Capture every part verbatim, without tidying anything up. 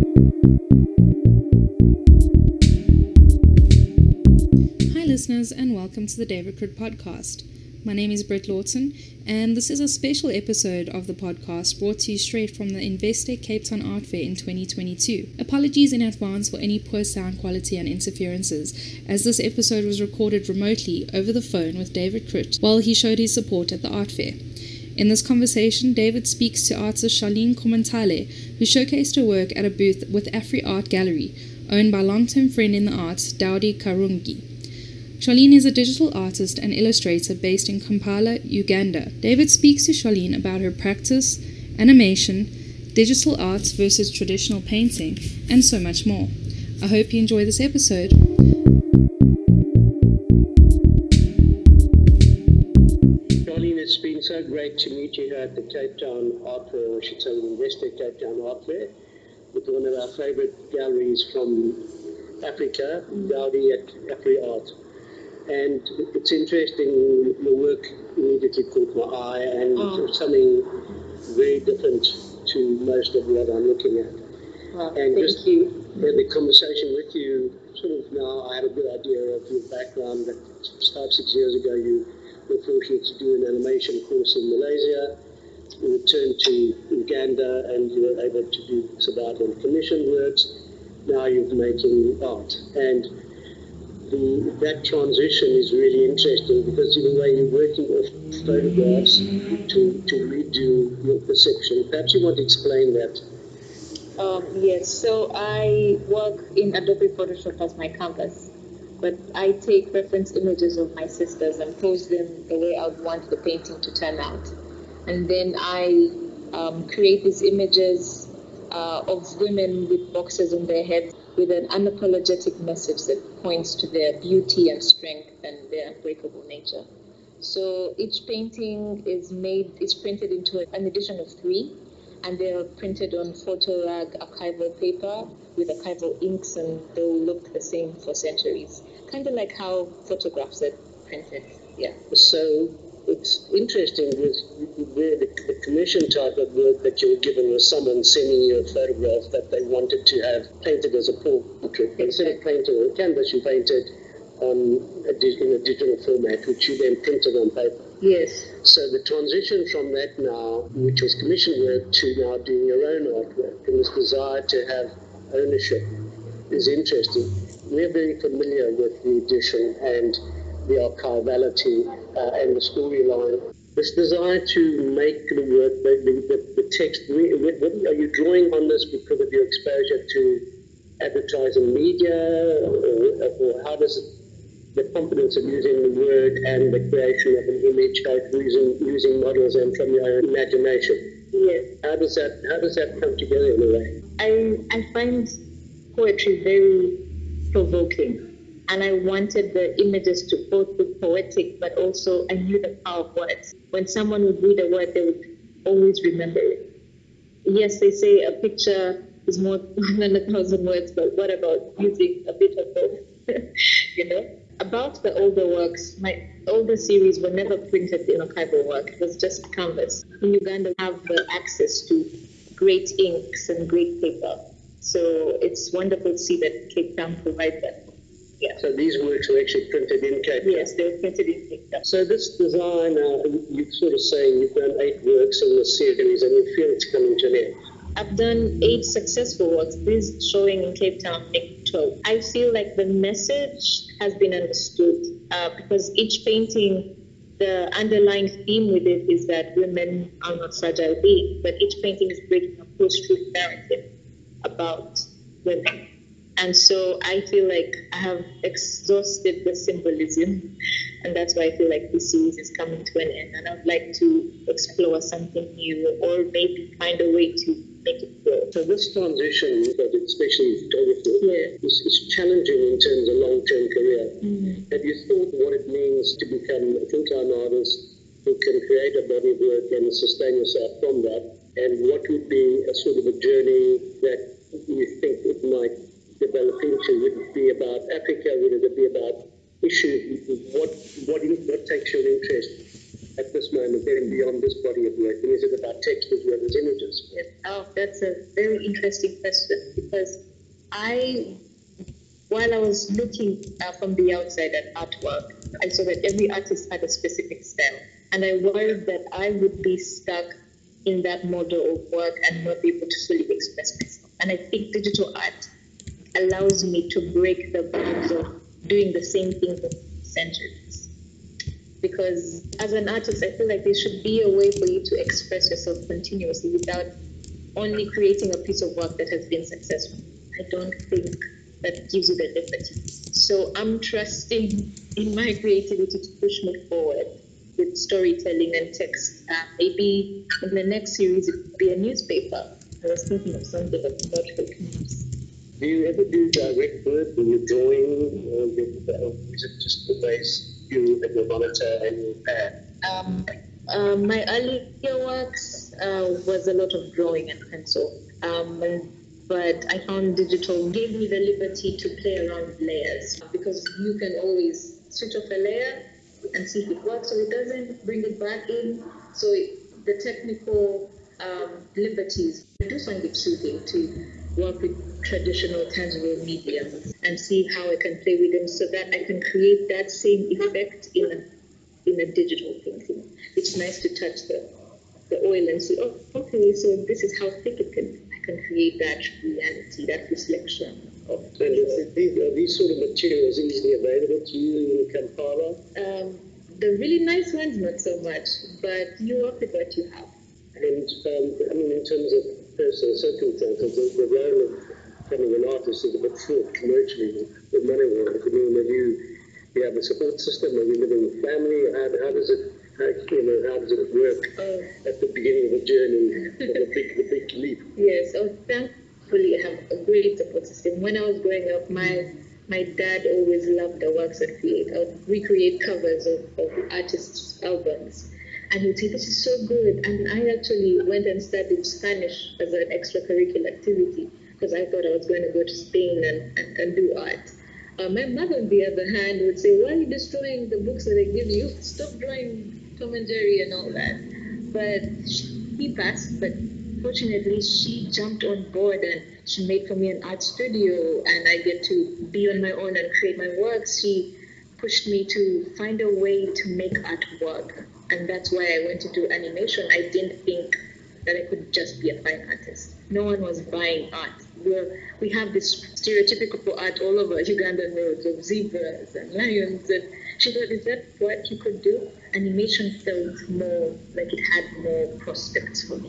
Hi listeners, and welcome to the David Crit podcast. My name is Brett Lawton, and this is a special episode of the podcast brought to you straight from the Investec Cape Town Art Fair in twenty twenty-two. Apologies in advance for any poor sound quality and interferences, as this episode was recorded remotely over the phone with David Crit while he showed his support at the art fair. In this conversation, David speaks to artist Charlene Komantale, who showcased her work at a booth with Afri Art Gallery, owned by long-term friend in the arts, Daudi Karungi. Charlene is a digital artist and illustrator based in Kampala, Uganda. David speaks to Charlene about her practice, animation, digital arts versus traditional painting, and so much more. I hope you enjoy this episode. Charlene, it's been so great to meet you here at the Cape Town Art Fair, or I should say the Investec Cape Town Art Fair, with one of our favourite galleries from Africa, Daudi at Afri Art. And it's interesting, your work immediately caught my eye, and oh. something very different to most of what I'm looking at. Well, and thank just you. had the conversation with you, sort of now I had a good idea of your background, that five, six years ago you were fortunate to do an animation course in Malaysia. You returned to Uganda and you were able to do survival and commission works. Now you're making art. And The, that transition is really interesting because in a way you're working with photographs to, to redo your perception. Perhaps you want to explain that. Um, yes, so I work in Adobe Photoshop as my canvas, but I take reference images of my sisters and pose them the way I would want the painting to turn out. And then I um, create these images uh, of women with boxes on their heads, with an unapologetic message that points to their beauty and strength and their unbreakable nature. So each painting is made, is printed into an edition of three, and they're printed on PhotoRag archival paper with archival inks, and they'll look the same for centuries. Kind of like how photographs are printed, yeah. So it's interesting with the, the commission type of work that you were given was someone sending you a photograph that they wanted to have painted as a portrait. Instead of painting on canvas, you painted on a, in a digital format, which you then printed on paper. Yes. So the transition from that now, which was commission work, to now doing your own artwork, and this desire to have ownership is interesting. We're very familiar with the edition and the archivality uh, and the storyline. This desire to make the work, the, the, the text, are you drawing on this because of your exposure to advertising media, or, or how does it, the confidence of using the word and the creation of an image, both using, using models and from your own imagination? Yes. How does that, how does that come together in a way? I, I find poetry very provoking. And I wanted the images to both be poetic, but also I knew the power of words. When someone would read a word, they would always remember it. Yes, they say a picture is more than a thousand words, but what about using a bit of both? You know? About the older works, my older series were never printed in archival work. It was just canvas. In Uganda, we have the access to great inks and great paper. So it's wonderful to see that Cape Town provides that. Yeah. So these works are actually printed in Cape Town? Yes, they were printed in Cape Town. So this design, uh, you're sort of saying you've done eight works in the series and you feel it's coming to an end. I've done eight successful works. This showing in Cape Town, make twelve. I feel like the message has been understood uh, because each painting, the underlying theme with it is that women are not fragile beings, but each painting is breaking a post-truth narrative about women. And so I feel like I have exhausted the symbolism, and that's why I feel like this series is coming to an end. And I'd like to explore something new, or maybe find a way to make it grow. So this transition, especially photography, yeah. is, is challenging in terms of long-term career. Mm-hmm. Have you thought what it means to become a full-time artist who can create a body of work and sustain yourself from that? And what would be a sort of a journey that you think it might develop into? Would it be about Africa? Would it be about issues? What what what takes your interest at this moment, then beyond this body of work? And is it about text as well as images? Yes. Oh, that's a very interesting question, because I, while I was looking uh, from the outside at artwork, I saw that every artist had a specific style. And I worried that I would be stuck in that model of work and not be able to fully express myself. And I think digital art allows me to break the bounds of doing the same thing for centuries. Because as an artist, I feel like there should be a way for you to express yourself continuously without only creating a piece of work that has been successful. I don't think that gives you the liberty. So I'm trusting in my creativity to push me forward with storytelling and text. Uh, maybe in the next series it would be a newspaper. I was thinking of something about fake news. Do you ever do direct work when you're drawing, or is it just the base you and your monitor and your pad? Um, uh, my earlier works uh, was a lot of drawing and pencil, um, but I found digital gave me the liberty to play around with layers, because you can always switch off a layer and see if it works or it doesn't, bring it back in. So it, the technical um, liberties, I do find it soothing to work with traditional tangible mediums and see how I can play with them so that I can create that same effect in a in a digital painting. It's nice to touch the, the oil and see, oh, okay, so this is how thick it can, I can create that reality, that reflection of. And is these, are these sort of materials easily available to you in Kampala? Um, the really nice ones, not so much, but you work with what you have. And um, I mean, in terms of personal circumstances, the, the role of becoming an artist is a bit fraught commercially with money work. I mean, have you, you have a support system? Are you living with family? How, how does it, how, you know, how does it work Oh. at the beginning of the journey, of the big, the big leap? Yes, oh, thankfully I have a great support system. When I was growing up, my my dad always loved the works I create. I would recreate covers of, of artists' albums. And he'd say, this is so good. And I actually went and studied Spanish as an extracurricular activity because I thought I was going to go to Spain and, and, and do art. Uh, my mother, on the other hand, would say, why are you destroying the books that I give you? Stop drawing Tom and Jerry and all that. But he passed, but fortunately she jumped on board and she made for me an art studio and I get to be on my own and create my works. She pushed me to find a way to make art work. And that's why I went to do animation. I didn't think that I could just be a fine artist. No one was buying art. We're, we have this stereotypical art all over Ugandan roads of zebras and lions. And she thought, is that what you could do? Animation felt more like it had more prospects for me.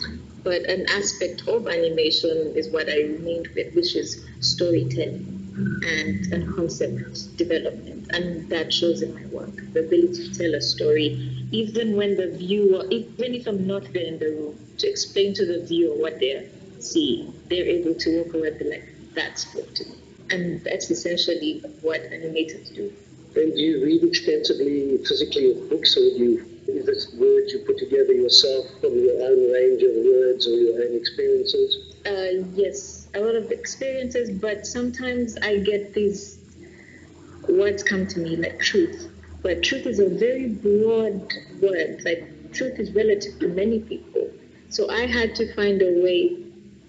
But an aspect of animation is what I remained with, which is storytelling and, and concept development. And that shows in my work, the ability to tell a story, even when the viewer, even if I'm not there in the room, to explain to the viewer what they're seeing, they're able to walk away and be like, that spoke to me. And that's essentially what animators do. And do you read extensively physically of books, or do you, is this words you put together yourself from your own range of words or your own experiences? Uh, yes, a lot of experiences, but sometimes I get these words come to me like truth. But truth is a very broad word. Like, truth is relative to many people. So I had to find a way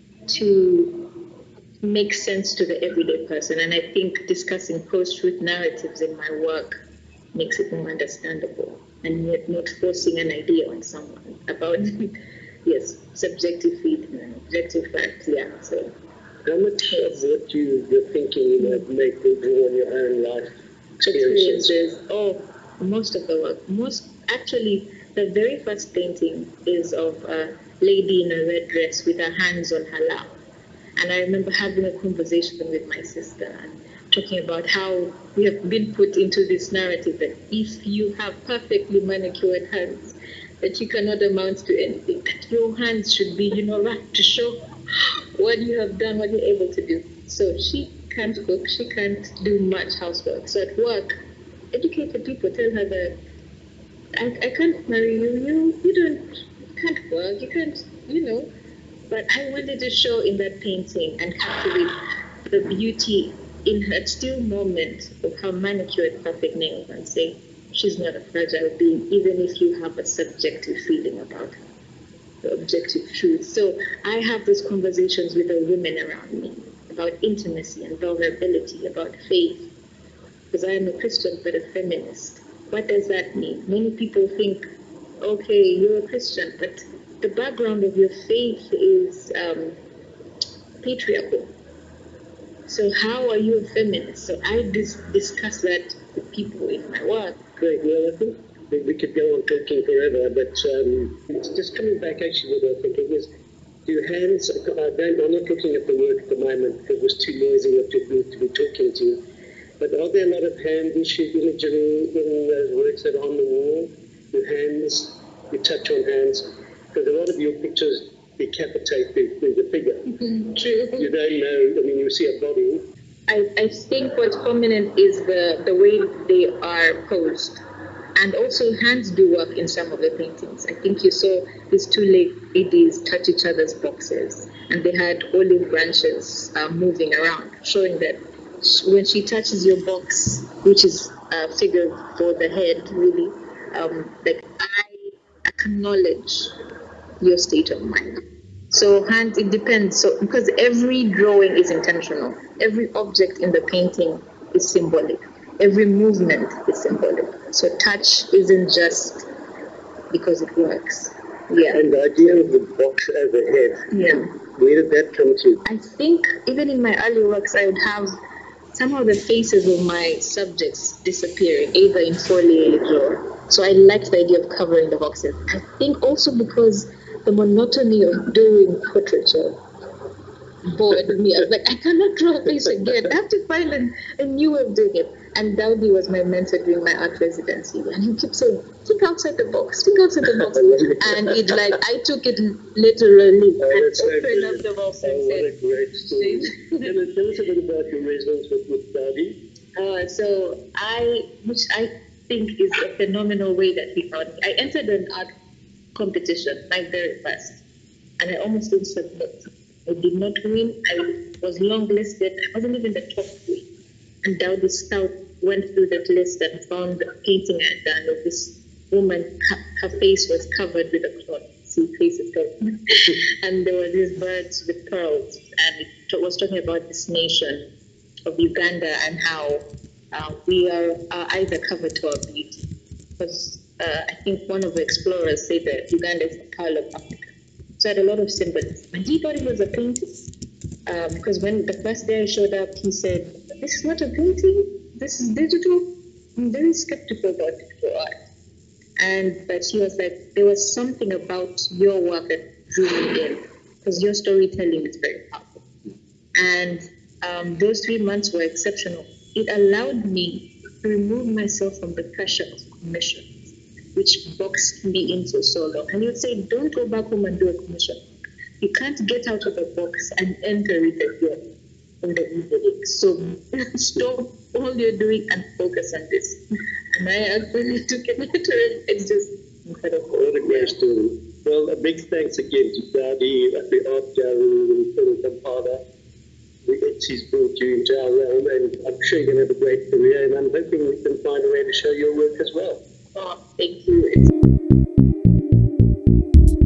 to make sense to the everyday person. And I think discussing post-truth narratives in my work makes it more understandable and yet not forcing an idea on someone about, yes, subjective feeling and objective facts. Yeah, so. How much of what you, you're thinking you might make will draw on your own life experiences? experiences? Oh, most of the work. Most, actually, the very first painting is of a lady in a red dress with her hands on her lap. And I remember having a conversation with my sister and talking about how we have been put into this narrative that if you have perfectly manicured hands, that you cannot amount to anything, that your hands should be, you know, right to show what you have done, what you're able to do. So she can't cook, she can't do much housework. So at work, educated people tell her that I, I can't marry you, you, you don't, you can't work, you can't, you know. But I wanted to show in that painting and captivate the beauty in her still moment of her manicured perfect nails and say, she's not a fragile being, even if you have a subjective feeling about her. the objective truth. So I have those conversations with the women around me about intimacy and vulnerability, about faith, because I am a Christian but a feminist. What does that mean? Many people think, okay, you're a Christian, but the background of your faith is um, patriarchal. So how are you a feminist? So I dis- discuss that with people in my work. Great. Well, I think we, we could go on talking forever, but um, just coming back actually what I think it was, do hands, I don't, I'm not looking at the work at the moment because it was too noisy to be, to be talking to you, but are there a lot of hand issue imagery in those works that are on the wall? Your hands, you touch on hands, because a lot of your pictures decapitate the, the, the figure. Mm-hmm. True. You don't know, I mean, you see a body. I, I think what's prominent is the, the way they are posed. And also hands do work in some of the paintings. I think you saw these two ladies touch each other's boxes, and they had olive branches uh, moving around, showing that when she touches your box, which is a figure for the head, really, um, that I acknowledge your state of mind. So hands, it depends. So because every drawing is intentional, every object in the painting is symbolic, every movement is symbolic. So touch isn't just because it works. Yeah. And the idea of the box as a head, yeah. Where did that come to? I think even in my early works, I would have somehow the faces of my subjects disappearing, either in foliage or. So I liked the idea of covering the boxes. I think also because the monotony of doing portraiture bored me. I was like, I cannot draw a face again. I have to find a, a new way of doing it. And Daudi was my mentor during my art residency. And he kept saying, think outside the box, think outside the box. And it like, I took it literally oh, and so opened up the box and oh, said, what a great story. tell, us, tell us a bit about your residence with, with Daudi. Uh, so I, which I think is a phenomenal way that he found me. I entered an art competition, my very first, and I almost didn't submit. I did not win. I was longlisted. I wasn't even the top three. And Daudi Stout went through that list and found a painting I had done of this woman. Her face was covered with a cloth. See, face is covered. And there were these birds with pearls. And it was talking about this nation of Uganda and how uh, we are, are either covered to our beauty. Because uh, I think one of the explorers said that Uganda is the pearl of Africa. So I had a lot of symbolism. And he thought it was a painting. Um, because when the first day I showed up, he said, this is not a painting, this is digital. I'm very skeptical about digital art. And but he was like, there was something about your work that drew me in, because your storytelling is very powerful. And um, those three months were exceptional. It allowed me to remove myself from the pressure of commissions, which boxed me into so long. And you'd say, don't go back home and do a commission. You can't get out of the box and enter it again in the evening. So stop all you're doing and focus on this. And I actually took it literally. It's just incredible. What a great story. Well, a big thanks again to Daudi at the Art Gallery in Kampala. She's brought you into our realm, and I'm sure you're going to have a great career, and I'm hoping we can find a way to show your work as well. Oh, thank you. It's